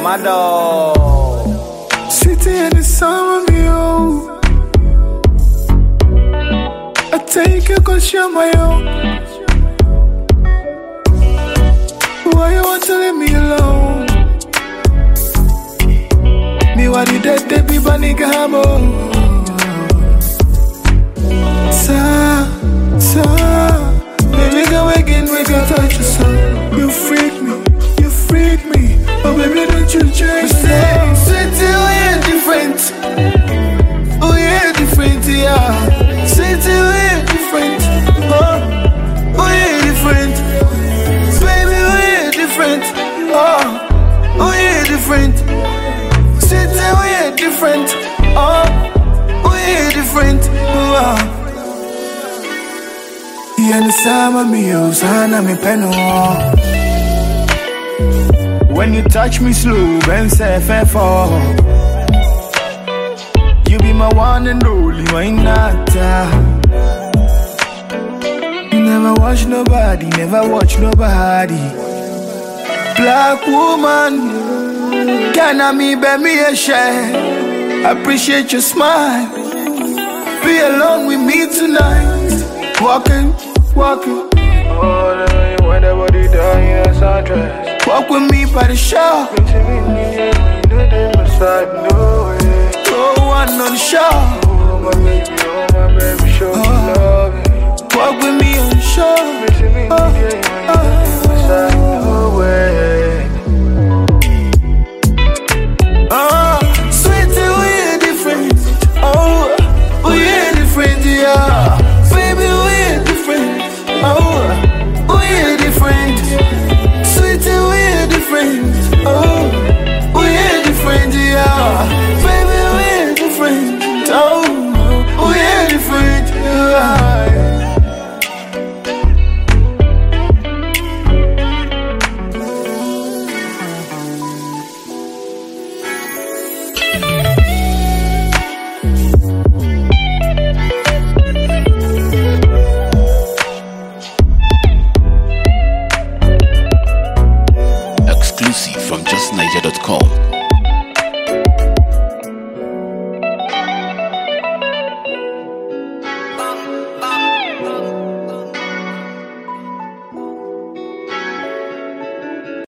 Mado. Sitting in the sun with me, oh. I take you cause you're my own. Why you want to leave me alone? Me what the dead they be banigamo. Baby go again, we can touch your soul. You freak me. Oh baby, don't you change. Say till we're different. Oh yeah, different, yeah. Say till we're different. Oh yeah, different. Baby, we're different. Oh yeah, different. Say till we're different. Oh yeah, different. Oh. And the summer me, oh, sana me peno. When you touch me slow, Ben say fall. You be my one and only, my nata. You never watch nobody, Black woman, can I me bear me a share? Appreciate your smile. Be alone with me tonight. Walking. Walk with me by the shore. Throw one on the shore. Walk with me on the shore.